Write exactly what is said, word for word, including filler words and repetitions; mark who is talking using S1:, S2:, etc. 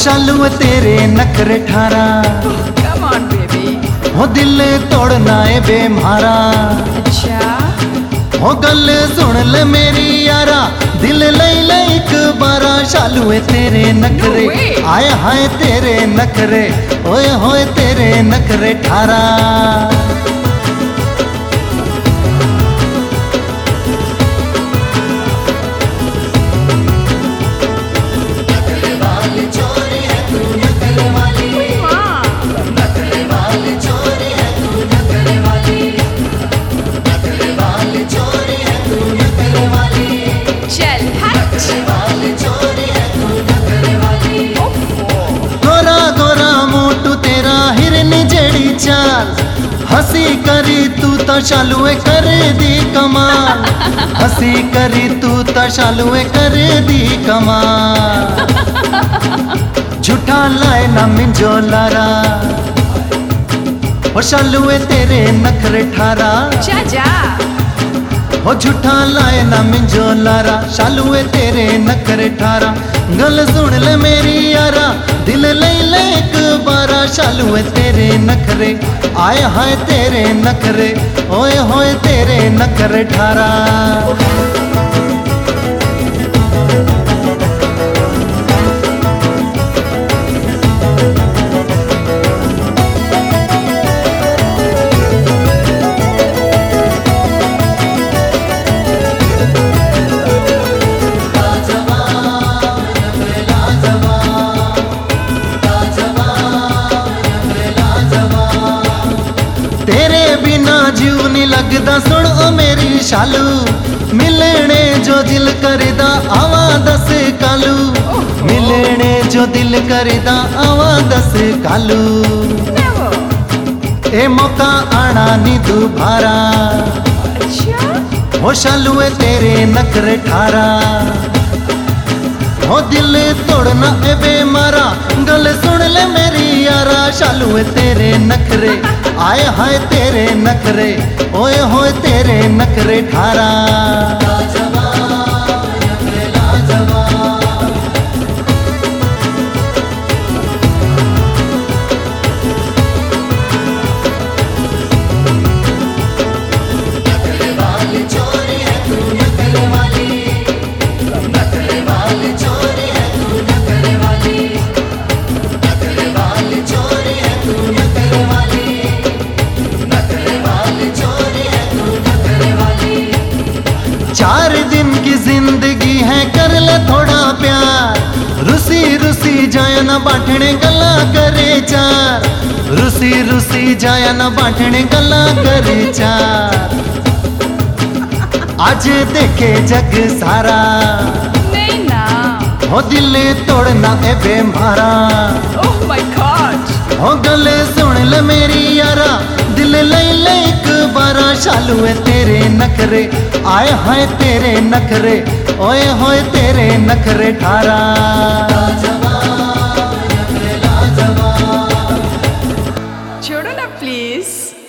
S1: शालू तेरे नखरे ठारा,
S2: Come on, baby.
S1: हो दिल तोड़ना है बे मारा।
S2: अच्छा
S1: हो गल सुन ले मेरी यारा, दिल लई ले एक बारा। शालू तेरे नखरे,
S2: No way.
S1: आए हाय तेरे नखरे, ओए होए तेरे नखरे ठारा।
S2: चल हट।
S1: गोरा गोरा मोटू तेरा हिरनी जड़ी चाल, हंसी करी तू तो शालुए कर दी कमाल। हंसी करी तू तो शालुए कर दी कमाल। झूठा लाए ना मिंजो लारा, ओ शालुए तेरे नखरे ठारा।
S2: जा जा।
S1: हो झूठा लाए ना मिंजो लारा, शालुए तेरे नखरे ठारा। गल सुन ले मेरी यारा, दिल लई ले एक बारा। शालुए तेरे नखरे, आए हाय तेरे नखरे, ओए होए तेरे नखरे ठारा। तेरे बिना जीव नी लगदा, सुन ओ मेरी शालू। मिलने जो दिल करदा, आवा दस कालू। मिलने जो दिल करदा, आवा दस कालू।
S2: Never.
S1: ए मौका आना नी दुबारा,
S2: अच्छा
S1: हो शालुए तेरे नखरे ठारा। हो दिल तोड़ना ए बेमारा, गल सुन ले मेरी यारा। शालुए तेरे नखरे, आए हाय तेरे नखरे, ओए होए तेरे नखरे ठारा। चार दिन की जिंदगी है, कर ले थोड़ा प्यार। रुसी रुसी जाया ना बांटने गला करे चार। रुसी रुसी जाया ना बांटने गला करे चार। आज देखे जग सारा,
S2: नहीं ना।
S1: हो दिल तोड़ना ए बेमारा।
S2: Oh my God.
S1: हो गले सुन ले मेरी यारा, दिल लई ले एक बारा। शालुए तेरे नखरे, आए हाय तेरे नखरे, ओए होए तेरे नखरे ठारा।
S2: छोड़ो ना प्लीज।